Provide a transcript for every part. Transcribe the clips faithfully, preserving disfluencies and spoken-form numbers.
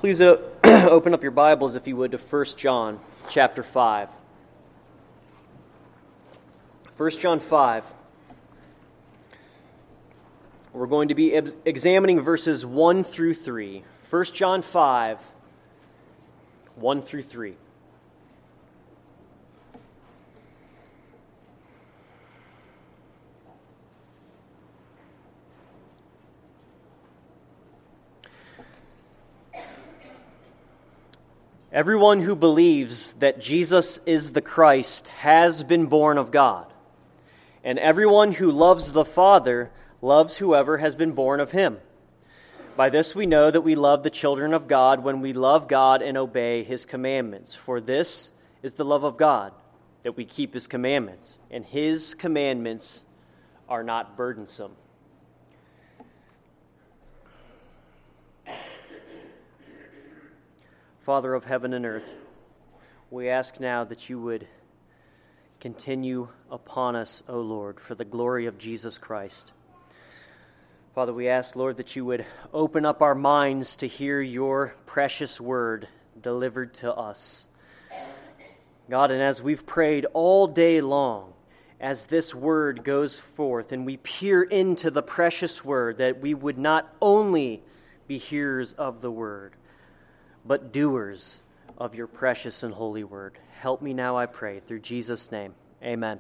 Please uh, open up your Bibles, if you would, to First John chapter five. First John five. We're going to be ex- examining verses one through three. First John five, one through three. Everyone who believes that Jesus is the Christ has been born of God, and everyone who loves the Father loves whoever has been born of him. By this we know that we love the children of God when we love God and obey his commandments. For this is the love of God, that we keep his commandments, and his commandments are not burdensome. Father of heaven and earth, we ask now that you would continue upon us, O Lord, for the glory of Jesus Christ. Father, we ask, Lord, that you would open up our minds to hear your precious word delivered to us. God, and as we've prayed all day long, as this word goes forth and we peer into the precious word, that we would not only be hearers of the word, but doers of your precious and holy word. Help me now, I pray, through Jesus' name. Amen.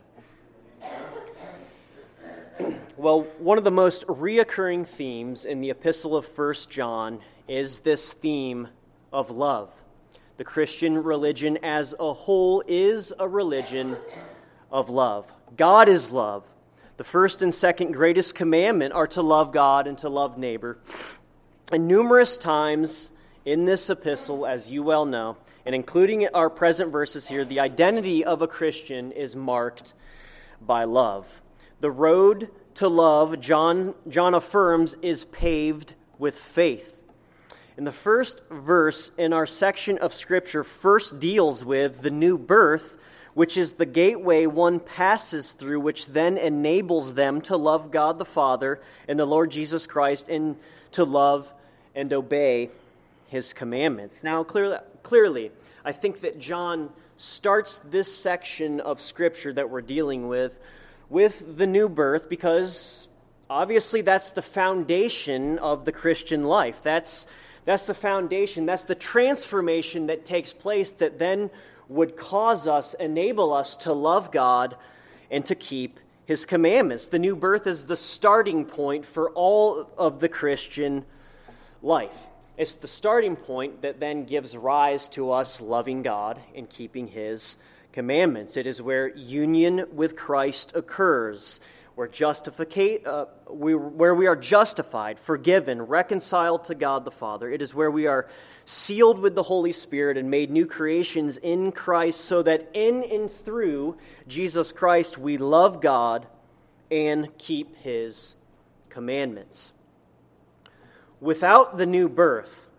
Well, one of the most reoccurring themes in the epistle of First John is this theme of love. The Christian religion as a whole is a religion of love. God is love. The first and second greatest commandment are to love God and to love neighbor. And numerous times in this epistle, as you well know, and including our present verses here, the identity of a Christian is marked by love. The road to love, John, John affirms, is paved with faith. And the first verse in our section of Scripture first deals with the new birth, which is the gateway one passes through, which then enables them to love God the Father and the Lord Jesus Christ, and to love and obey his commandments. Now, clearly, clearly, I think that John starts this section of Scripture that we're dealing with with the new birth because obviously that's the foundation of the Christian life. That's, that's the foundation, that's the transformation that takes place that then would cause us, enable us to love God and to keep his commandments. The new birth is the starting point for all of the Christian life. It's the starting point that then gives rise to us loving God and keeping his commandments. It is where union with Christ occurs, where, justifica- uh, we, where we are justified, forgiven, reconciled to God the Father. It is where we are sealed with the Holy Spirit and made new creations in Christ, so that in and through Jesus Christ we love God and keep his commandments. Without the new birth,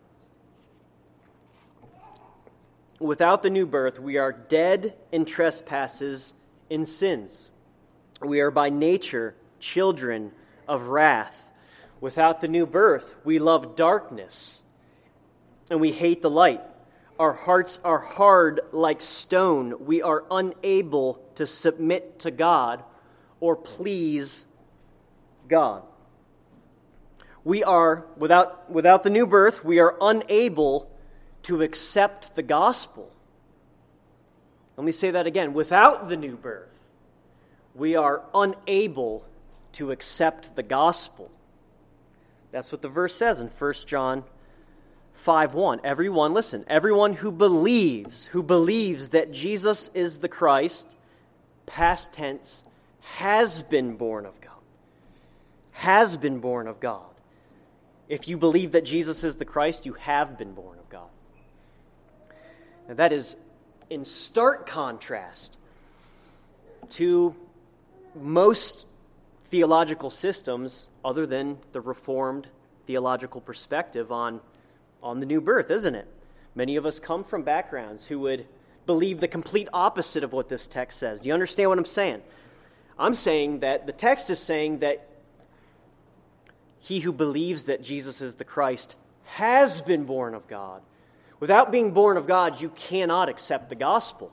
without the new birth, we are dead in trespasses and sins. We are by nature children of wrath. Without the new birth, we love darkness and we hate the light. Our hearts are hard like stone. We are unable to submit to God or please God. We are, without, without the new birth, we are unable to accept the gospel. Let me say that again. Without the new birth, we are unable to accept the gospel. That's what the verse says in First John five one. Everyone, listen, everyone who believes, who believes that Jesus is the Christ, past tense, has been born of God. Has been born of God. If you believe that Jesus is the Christ, you have been born of God. Now that is in stark contrast to most theological systems other than the Reformed theological perspective on, on the new birth, isn't it? Many of us come from backgrounds who would believe the complete opposite of what this text says. Do you understand what I'm saying? I'm saying that the text is saying that he who believes that Jesus is the Christ has been born of God. Without being born of God, you cannot accept the gospel.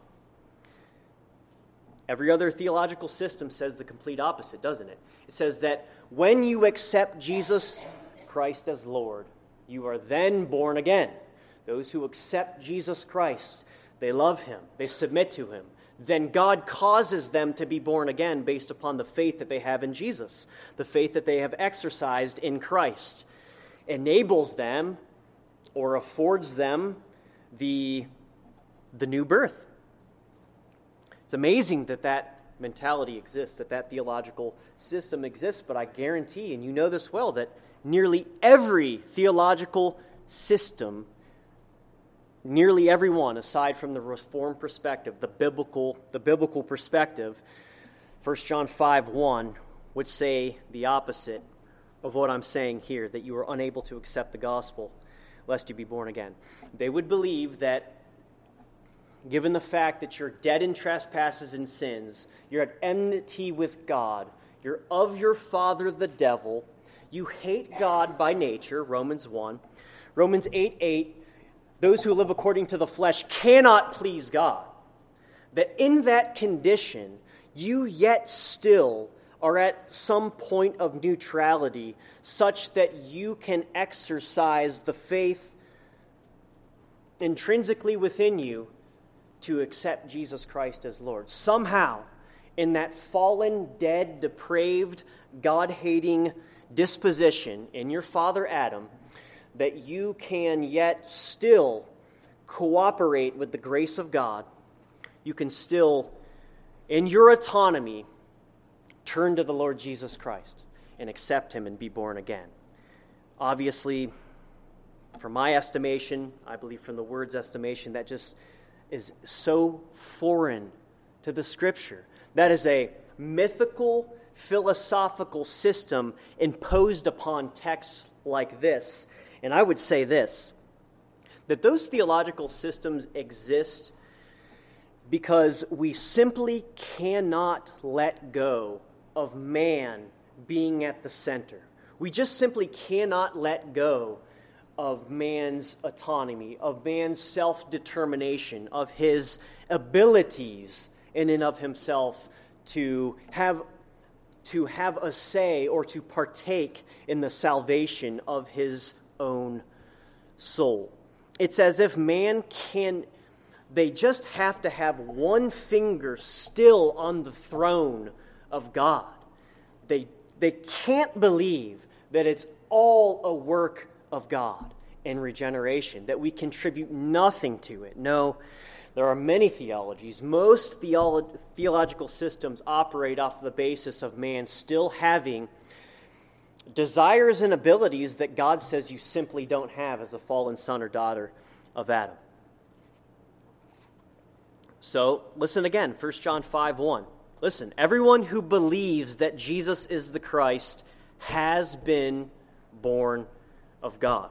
Every other theological system says the complete opposite, doesn't it? It says that when you accept Jesus Christ as Lord, you are then born again. Those who accept Jesus Christ, they love him, they submit to him. Then God causes them to be born again based upon the faith that they have in Jesus, the faith that they have exercised in Christ. Enables them or affords them the, the new birth. It's amazing that that mentality exists, that that theological system exists, but I guarantee, and you know this well, that nearly every theological system, nearly every one, aside from the Reformed perspective, the biblical, the biblical perspective, First John five one, would say the opposite of what I'm saying here, that you are unable to accept the gospel lest you be born again. They would believe that given the fact that you're dead in trespasses and sins, you're at enmity with God, you're of your father the devil, you hate God by nature, Romans one. Romans eight eight, those who live according to the flesh cannot please God. That in that condition, you yet still are at some point of neutrality such that you can exercise the faith intrinsically within you to accept Jesus Christ as Lord. Somehow, in that fallen, dead, depraved, God-hating disposition in your father Adam, that you can yet still cooperate with the grace of God. You can still, in your autonomy, turn to the Lord Jesus Christ and accept him and be born again. Obviously, from my estimation, I believe from the Word's estimation, that just is so foreign to the Scripture. That is a mythical, philosophical system imposed upon texts like this. And I would say this, that those theological systems exist because we simply cannot let go of man being at the center. We just simply cannot let go of man's autonomy, of man's self-determination, of his abilities in and of himself to have, to have a say or to partake in the salvation of his own soul. It's as if man can, they just have to have one finger still on the throne of God. They, they can't believe that it's all a work of God in regeneration, that we contribute nothing to it. No, there are many theologies. Most theolo- theological systems operate off the basis of man still having desires and abilities that God says you simply don't have as a fallen son or daughter of Adam. So, listen again, First John five one. Listen, everyone who believes that Jesus is the Christ has been born of God.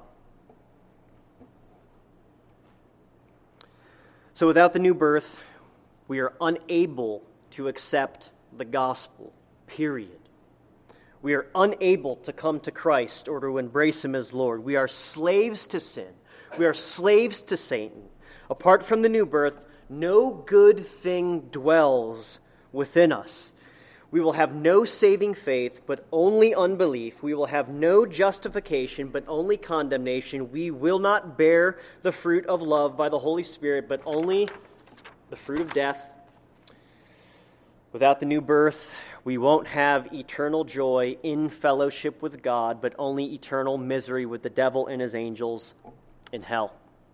So without the new birth, we are unable to accept the gospel, period. We are unable to come to Christ or to embrace him as Lord. We are slaves to sin. We are slaves to Satan. Apart from the new birth, no good thing dwells within us. We will have no saving faith, but only unbelief. We will have no justification, but only condemnation. We will not bear the fruit of love by the Holy Spirit, but only the fruit of death. Without the new birth, we won't have eternal joy in fellowship with God, but only eternal misery with the devil and his angels in hell.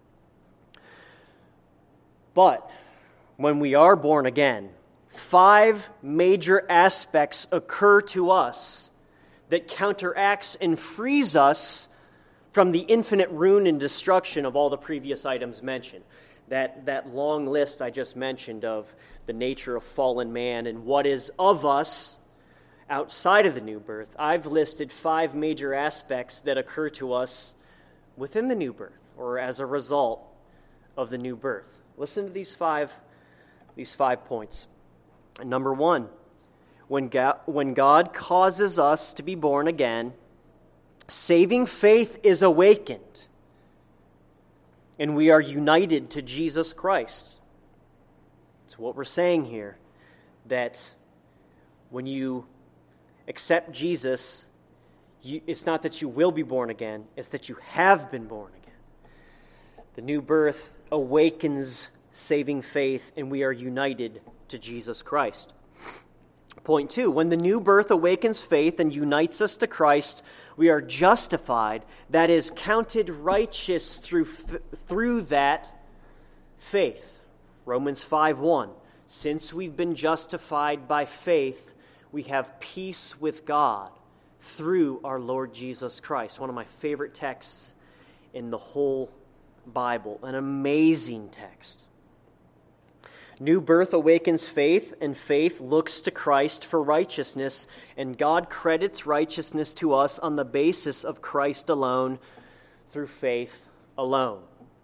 But when we are born again, five major aspects occur to us that counteracts and frees us from the infinite ruin and destruction of all the previous items mentioned. That, that long list I just mentioned of the nature of fallen man and what is of us outside of the new birth. I've listed five major aspects that occur to us within the new birth or as a result of the new birth. Listen to these five, these five points. Number one, when God, when God causes us to be born again, saving faith is awakened. and we are united to Jesus Christ. It's what we're saying here, that when you accept Jesus, you, it's not that you will be born again, it's that you have been born again. The new birth awakens saving faith, and we are united to Jesus Christ. Point two, when the new birth awakens faith and unites us to Christ, we are justified, that is, counted righteous through, through that faith. Romans five one, since we've been justified by faith, we have peace with God through our Lord Jesus Christ. One of my favorite texts in the whole Bible, an amazing text. New birth awakens faith, and faith looks to Christ for righteousness, and God credits righteousness to us on the basis of Christ alone, through faith alone.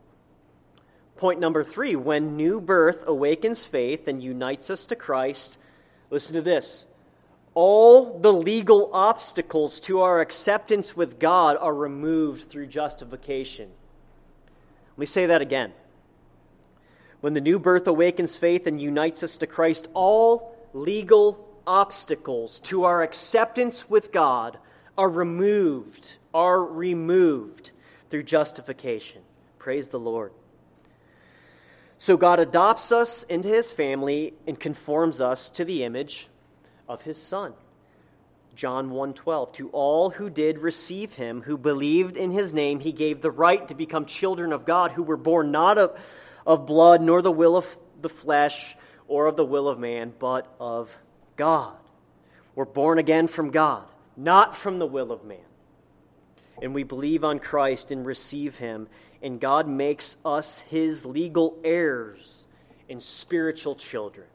Point number three, when new birth awakens faith and unites us to Christ, listen to this, all the legal obstacles to our acceptance with God are removed through justification. Let me say that again. When the new birth awakens faith and unites us to Christ, all legal obstacles to our acceptance with God are removed, are removed through justification. Praise the Lord. So God adopts us into his family and conforms us to the image of his Son. John one twelve, to all who did receive him, who believed in his name, he gave the right to become children of God, who were born not of of blood, nor the will of the flesh, or of the will of man, but of God. We're born again from God, not from the will of man. And we believe on Christ and receive him, and God makes us his legal heirs and spiritual children.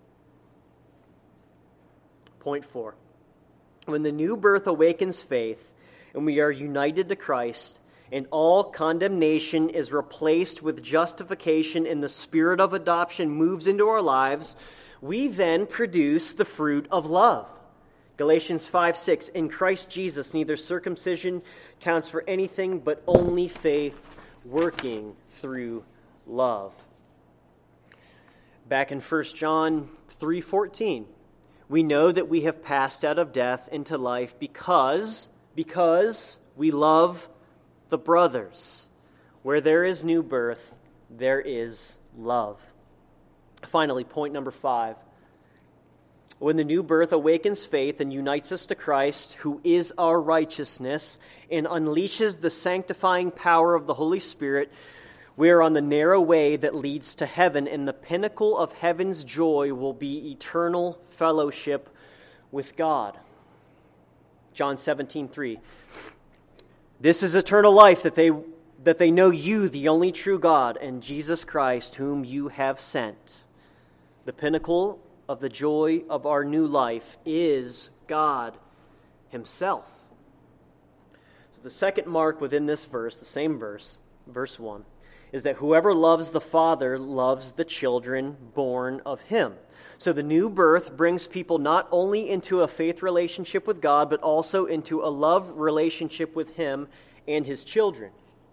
Point four. When the new birth awakens faith, and we are united to Christ, and all condemnation is replaced with justification, and the spirit of adoption moves into our lives, we then produce the fruit of love. Galatians five six, in Christ Jesus, neither circumcision counts for anything, but only faith working through love. Back in First John three fourteen, we know that we have passed out of death into life because, because we love the brothers. Where there is new birth, there is love. Finally, point number five. When the new birth awakens faith and unites us to Christ, who is our righteousness, and unleashes the sanctifying power of the Holy Spirit, we are on the narrow way that leads to heaven, and the pinnacle of heaven's joy will be eternal fellowship with God. John seventeen three. This is eternal life, that they that they know you, the only true God, and Jesus Christ, whom you have sent. The pinnacle of the joy of our new life is God himself. So the second mark within this verse, the same verse, verse one, is that whoever loves the Father loves the children born of him. So the new birth brings people not only into a faith relationship with God, but also into a love relationship with him and his children.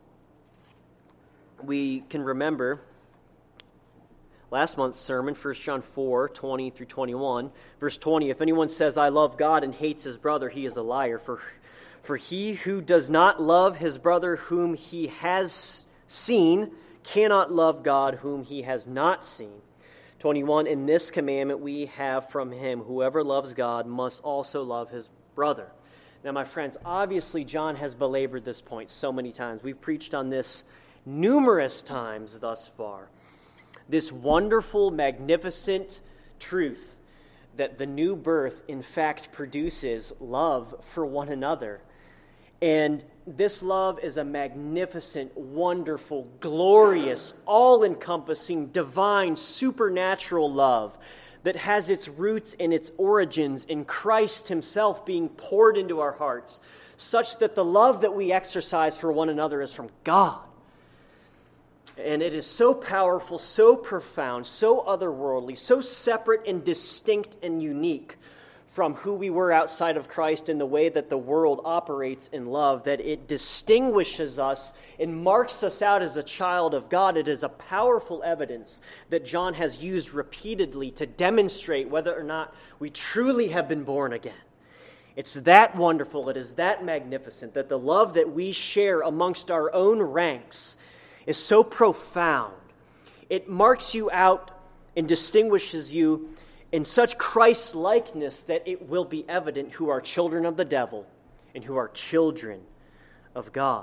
We can remember last month's sermon, First John four twenty through twenty-one. Verse twenty, if anyone says, I love God, and hates his brother, he is a liar. For, for he who does not love his brother whom he has seen cannot love God whom he has not seen. twenty-one, in this commandment we have from him, whoever loves God must also love his brother. Now, my friends, obviously John has belabored this point so many times. We've preached on this numerous times thus far. This wonderful, magnificent truth that the new birth, in fact, produces love for one another. And this love is a magnificent, wonderful, glorious, all-encompassing, divine, supernatural love that has its roots and its origins in Christ himself being poured into our hearts, such that the love that we exercise for one another is from God. And it is so powerful, so profound, so otherworldly, so separate and distinct and unique from who we were outside of Christ in the way that the world operates in love, that it distinguishes us and marks us out as a child of God. It is a powerful evidence that John has used repeatedly to demonstrate whether or not we truly have been born again. It's that wonderful, it is that magnificent, that the love that we share amongst our own ranks is so profound. It marks you out and distinguishes you in such Christ-likeness that it will be evident who are children of the devil and who are children of God.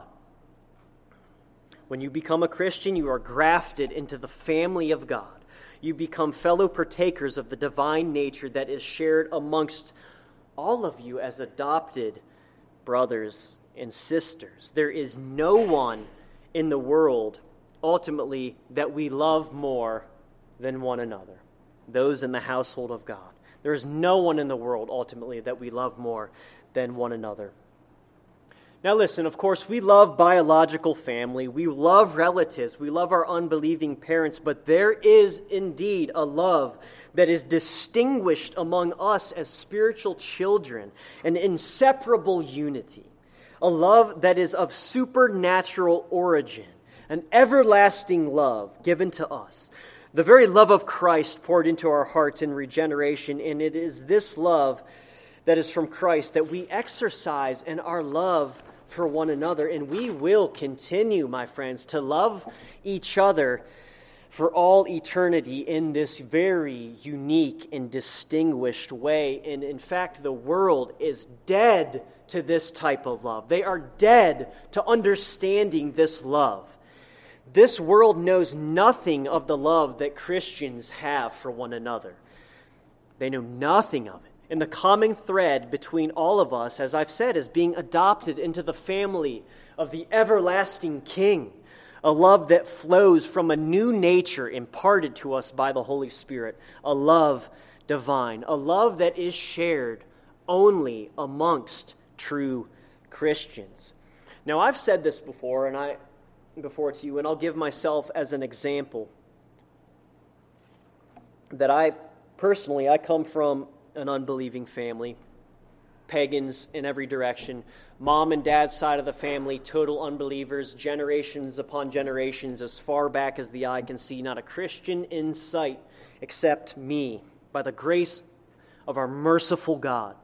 When you become a Christian, you are grafted into the family of God. You become fellow partakers of the divine nature that is shared amongst all of you as adopted brothers and sisters. There is no one in the world, ultimately, that we love more than one another. Those in the household of God. There is no one in the world, ultimately, that we love more than one another. Now listen, of course, we love biological family. We love relatives. We love our unbelieving parents. But there is indeed a love that is distinguished among us as spiritual children, an inseparable unity. A love that is of supernatural origin, an everlasting love given to us. The very love of Christ poured into our hearts in regeneration, and it is this love that is from Christ that we exercise in our love for one another, and we will continue, my friends, to love each other for all eternity in this very unique and distinguished way. And in fact, the world is dead to this type of love. They are dead to understanding this love. This world knows nothing of the love that Christians have for one another. They know nothing of it. And the common thread between all of us, as I've said, is being adopted into the family of the everlasting King, a love that flows from a new nature imparted to us by the Holy Spirit, a love divine, a love that is shared only amongst true Christians. Now, I've said this before, and I before to you, and I'll give myself as an example that I personally, I come from an unbelieving family, pagans in every direction. Mom and dad's side of the family, total unbelievers, generations upon generations, as far back as the eye can see, not a Christian in sight except me, by the grace of our merciful God.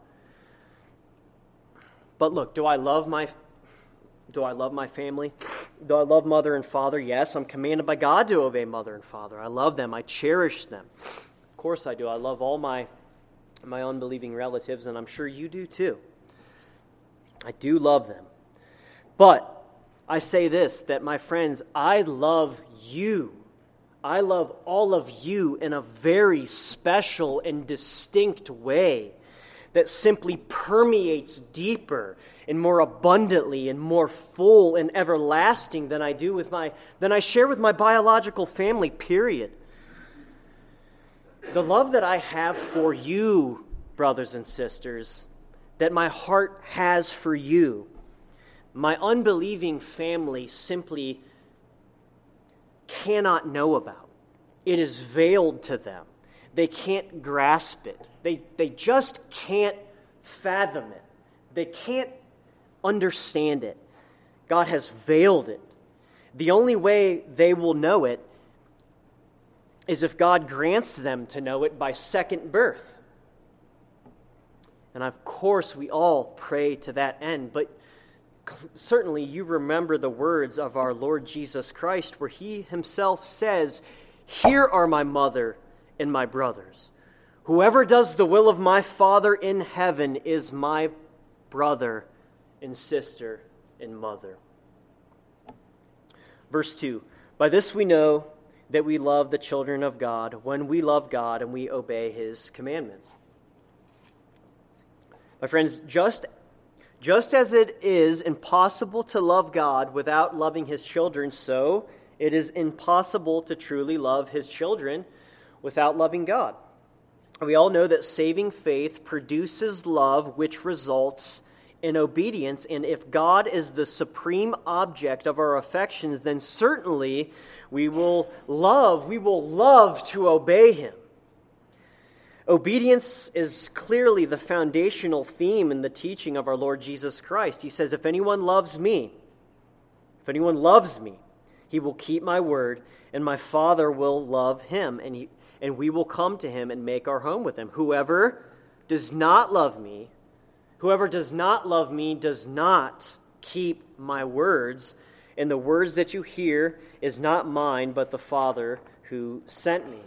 But look, do I love my Do I love my family? Do I love mother and father? Yes, I'm commanded by God to obey mother and father. I love them. I cherish them. Of course I do. I love all my, my unbelieving relatives, and I'm sure you do too. I do love them. But I say this, that my friends, I love you. I love all of you in a very special and distinct way that simply permeates deeper and more abundantly and more full and everlasting than I do with my than I share with my biological family, period. The love that I have for you, brothers and sisters, that my heart has for you, my unbelieving family simply cannot know about. It is veiled to them. They can't grasp it. They, they just can't fathom it. They can't understand it. God has veiled it. The only way they will know it is if God grants them to know it by second birth. And of course, we all pray to that end, but certainly you remember the words of our Lord Jesus Christ, where he himself says, "Here are my mother and my brothers. Whoever does the will of my Father in heaven is my brother and sister and mother." Verse two, "By this we know that we love the children of God, when we love God and we obey his commandments." My friends, just, just as it is impossible to love God without loving his children, so it is impossible to truly love his children without loving God. We all know that saving faith produces love, which results in obedience. And if God is the supreme object of our affections, then certainly we will love, we will love to obey him. Obedience is clearly the foundational theme in the teaching of our Lord Jesus Christ. He says, if anyone loves me, if anyone loves me, he will keep my word, and my Father will love him, and he, and we will come to him and make our home with him. Whoever does not love me, whoever does not love me does not keep my words, and the words that you hear is not mine, but the Father who sent me.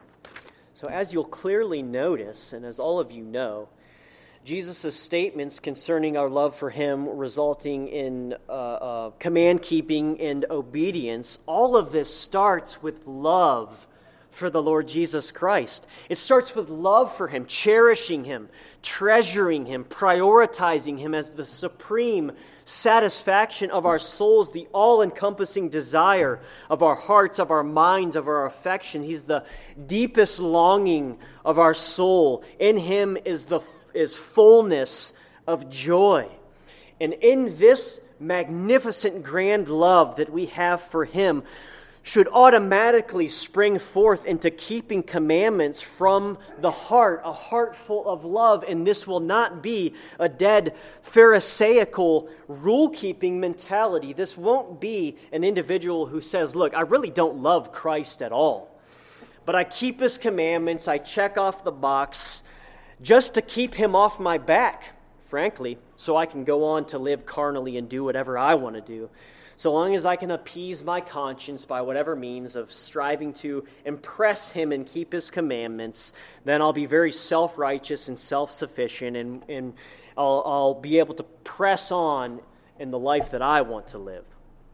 So as you'll clearly notice, and as all of you know, Jesus' statements concerning our love for him resulting in uh, uh, command-keeping and obedience, all of this starts with love for the Lord Jesus Christ. It starts with love for him, cherishing him, treasuring him, prioritizing him as the supreme satisfaction of our souls, the all-encompassing desire of our hearts, of our minds, of our affection. He's the deepest longing of our soul. In him is the is fullness of joy. And in this magnificent, grand love that we have for him should automatically spring forth into keeping commandments from the heart, a heart full of love. And this will not be a dead Pharisaical rule-keeping mentality. This won't be an individual who says, look, I really don't love Christ at all, but I keep his commandments, I check off the box just to keep him off my back, frankly, so I can go on to live carnally and do whatever I want to do. So long as I can appease my conscience by whatever means of striving to impress him and keep his commandments, then I'll be very self-righteous and self-sufficient, and, and I'll, I'll be able to press on in the life that I want to live.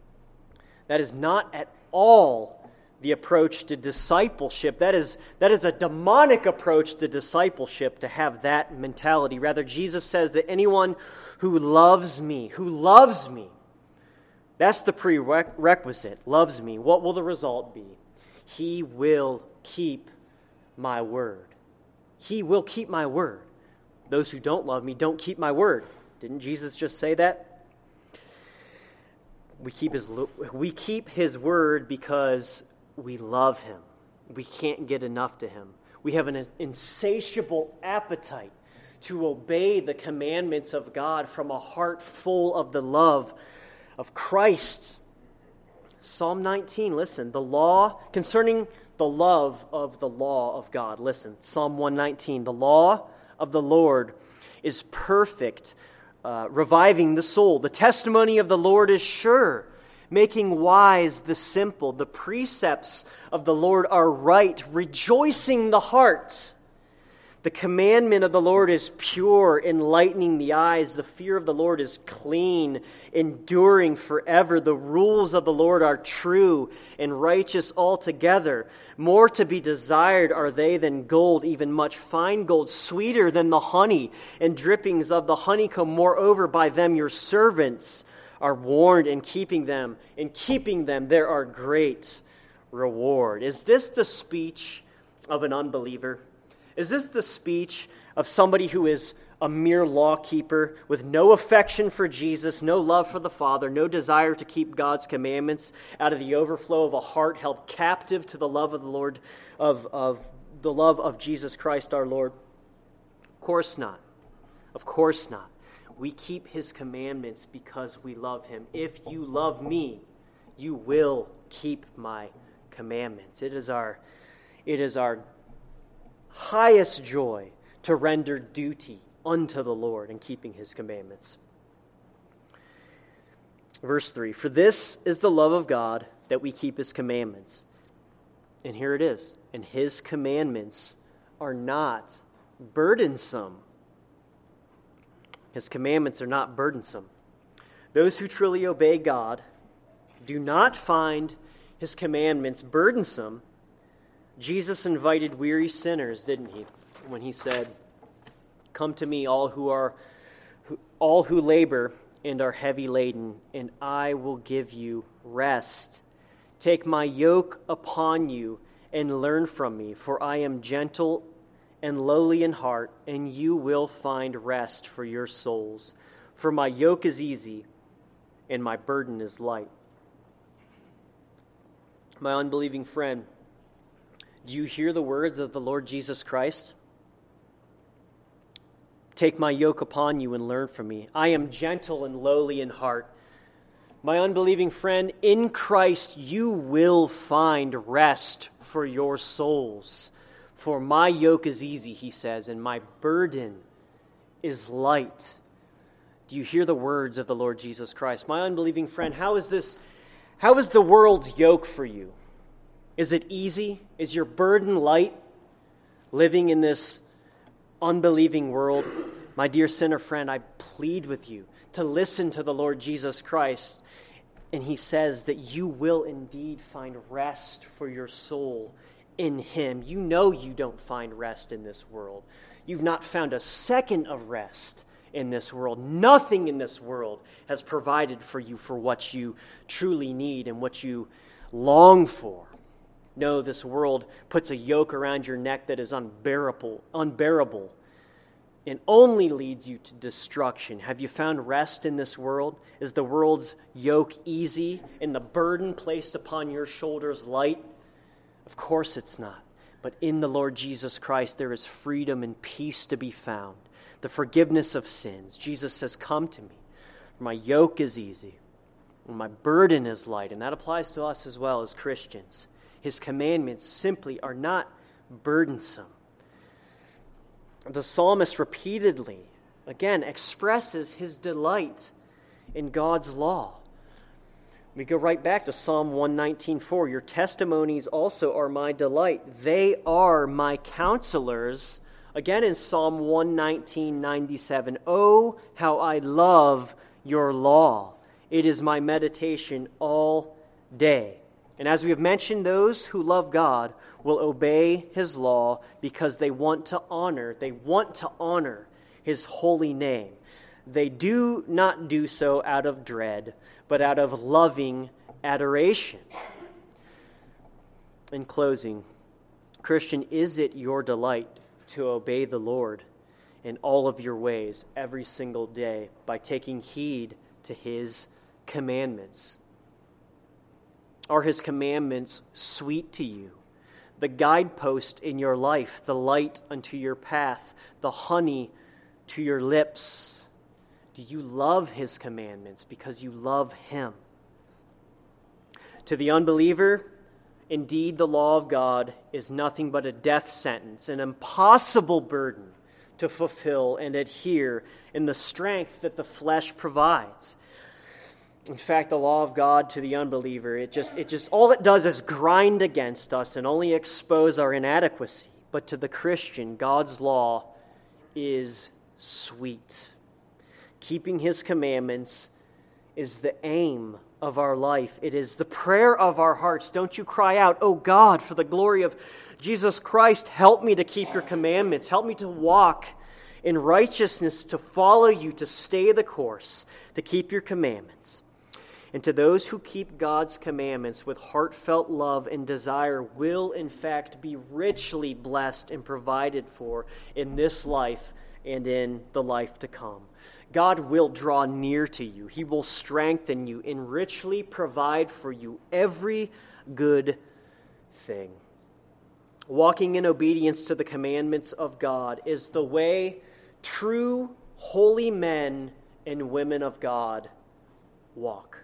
That is not at all the approach to discipleship. That is, that is a demonic approach to discipleship, to have that mentality. Rather, Jesus says that anyone who loves me, who loves me, that's the prerequisite, loves me. What will the result be? He will keep my word. He will keep my word. Those who don't love me don't keep my word. Didn't Jesus just say that? We keep his, we keep his word because we love him. We can't get enough to him. We have an insatiable appetite to obey the commandments of God from a heart full of the love of Christ. Psalm nineteen, listen, the law, concerning the love of the law of God, listen, Psalm one nineteen, the law of the Lord is perfect, uh, reviving the soul. The testimony of the Lord is sure, making wise the simple. The precepts of the Lord are right, rejoicing the heart. The commandment of the Lord is pure, enlightening the eyes. The fear of the Lord is clean, enduring forever. The rules of the Lord are true and righteous altogether. More to be desired are they than gold, even much fine gold, sweeter than the honey and drippings of the honeycomb. Moreover, by them your servants are warned, in keeping them. In keeping them there are great reward. Is this the speech of an unbeliever? Is this the speech of somebody who is a mere law keeper with no affection for Jesus, no love for the Father, no desire to keep God's commandments, out of the overflow of a heart held captive to the love of the Lord, of, of the love of Jesus Christ our Lord? Of course not. Of course not. We keep his commandments because we love him. If you love me, you will keep my commandments. It is our, it is our highest joy to render duty unto the Lord in keeping his commandments. Verse three, for this is the love of God, that we keep his commandments. And here it is. And his commandments are not burdensome. His commandments are not burdensome. Those who truly obey God do not find his commandments burdensome. Jesus invited weary sinners, didn't he? When he said, come to me, all who are all who labor and are heavy laden, and I will give you rest. Take my yoke upon you and learn from me, for I am gentle and lowly in heart, and you will find rest for your souls. For my yoke is easy and my burden is light. My unbelieving friend, do you hear the words of the Lord Jesus Christ? Take my yoke upon you and learn from me. I am gentle and lowly in heart. My unbelieving friend, in Christ you will find rest for your souls. For my yoke is easy, he says, and my burden is light. Do you hear the words of the Lord Jesus Christ? My unbelieving friend, how is this, how is the world's yoke for you? Is it easy? Is your burden light living in this unbelieving world? My dear sinner friend, I plead with you to listen to the Lord Jesus Christ. And he says that you will indeed find rest for your soul in him. You know you don't find rest in this world. You've not found a second of rest in this world. Nothing in this world has provided for you for what you truly need and what you long for. No, this world puts a yoke around your neck that is unbearable, unbearable, and only leads you to destruction. Have you found rest in this world? Is the world's yoke easy and the burden placed upon your shoulders light? Of course it's not. But in the Lord Jesus Christ, there is freedom and peace to be found. The forgiveness of sins. Jesus says, come to me. My yoke is easy and my burden is light. And that applies to us as well as Christians. His commandments simply are not burdensome. The psalmist repeatedly, again, expresses his delight in God's law. We go right back to Psalm one nineteen four. Your testimonies also are my delight. They are my counselors. Again in Psalm one nineteen ninety-seven. Oh, how I love your law. It is my meditation all day. And as we have mentioned, those who love God will obey his law because they want to honor, they want to honor his holy name. They do not do so out of dread, but out of loving adoration. In closing, Christian, is it your delight to obey the Lord in all of your ways every single day by taking heed to his commandments? Are his commandments sweet to you? The guidepost in your life, the light unto your path, the honey to your lips. Do you love his commandments because you love him? To the unbeliever, indeed the law of God is nothing but a death sentence, an impossible burden to fulfill and adhere in the strength that the flesh provides. In fact, the law of God to the unbeliever, it just, it just, all it does is grind against us and only expose our inadequacy. But to the Christian, God's law is sweet. Keeping his commandments is the aim of our life. It is the prayer of our hearts. Don't you cry out, oh God, for the glory of Jesus Christ, help me to keep your commandments. Help me to walk in righteousness, to follow you, to stay the course, to keep your commandments. And to those who keep God's commandments with heartfelt love and desire will, in fact, be richly blessed and provided for in this life and in the life to come. God will draw near to you. He will strengthen you and richly provide for you every good thing. Walking in obedience to the commandments of God is the way true holy men and women of God walk.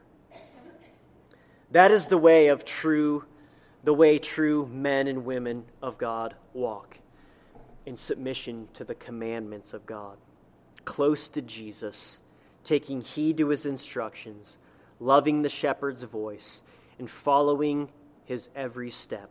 That is the way of true, the way true men and women of God walk, in submission to the commandments of God, close to Jesus, taking heed to his instructions, loving the shepherd's voice, and following his every step.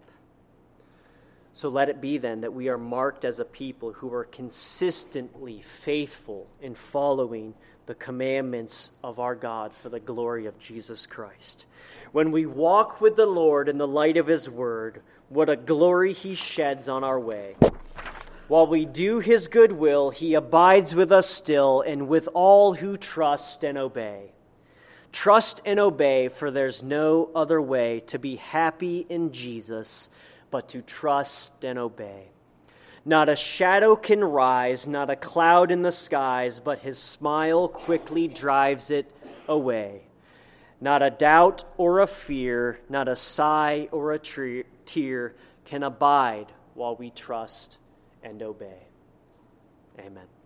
So let it be then that we are marked as a people who are consistently faithful in following the commandments of our God for the glory of Jesus Christ. When we walk with the Lord in the light of his word, what a glory he sheds on our way. While we do his good will, he abides with us still and with all who trust and obey. Trust and obey, for there's no other way to be happy in Jesus but to trust and obey. Not a shadow can rise, not a cloud in the skies, but his smile quickly drives it away. Not a doubt or a fear, not a sigh or a tre- tear can abide while we trust and obey. Amen.